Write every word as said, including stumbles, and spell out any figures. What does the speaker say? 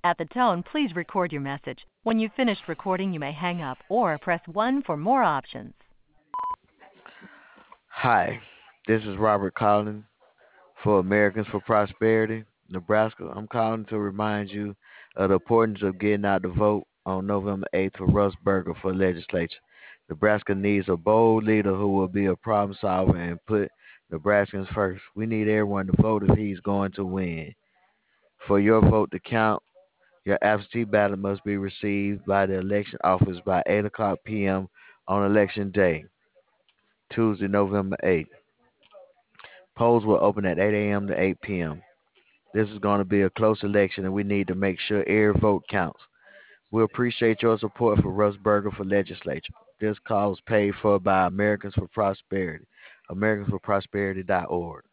At the tone, please record your message. When you've finished recording, you may hang up or press one for more options. Hi, this is Robert Collins for Americans for Prosperity, Nebraska. I'm calling to remind you of the importance of getting out to vote on November eighth for Russ Berger for legislature. Nebraska needs a bold leader who will be a problem solver and put Nebraskans first. We need everyone to vote if he's going to win. For your vote to count, your absentee ballot must be received by the election office by eight o'clock p m on election day, Tuesday, November eighth. Polls will open at eight a m to eight p m. This is going to be a close election, and we need to make sure every vote counts. We appreciate your support for Russ Berger for legislature. This call is paid for by Americans for Prosperity, americans for prosperity dot org.